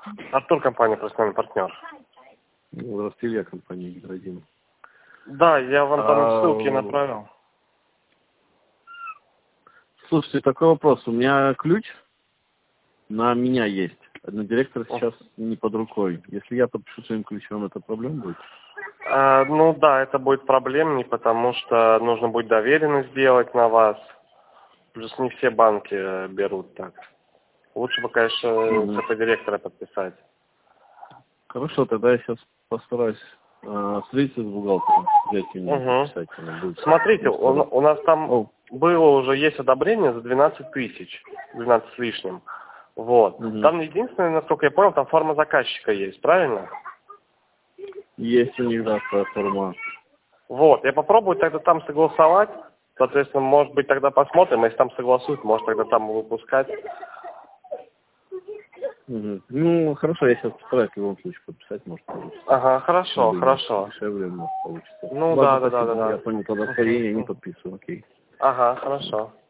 Артур, компания «Профессиональный партнер». Здравствуйте, Илья, компания «Гидродин». Да, я вам там ссылки направил. Слушайте, такой вопрос. У меня ключ на меня есть. Но директор сейчас не под рукой. Если я подпишу своим ключом, это проблема будет? Ну да, это будет проблемней, потому что нужно будет доверенность сделать на вас. Плюс не все банки берут так. Лучше бы, конечно, только директора подписать. Хорошо, тогда я сейчас постараюсь встретиться с бухгалтером, взять и подписать. Смотрите, у нас там было уже, есть одобрение за 12 тысяч, 12 с лишним. Вот. Там единственное, насколько я понял, там форма заказчика есть, правильно? Есть у них, да, форма. Вот, я попробую тогда там согласовать. Соответственно, может быть, тогда посмотрим, если там согласуют, может тогда там выпускать. Ну, хорошо, я сейчас постараюсь в любом случае подписать, может получится. Ага, хорошо, хорошо. Дешевле, может получится. Ну, Ладно, да. Я понял, тогда по ней не подписываю, окей. Ага, хорошо.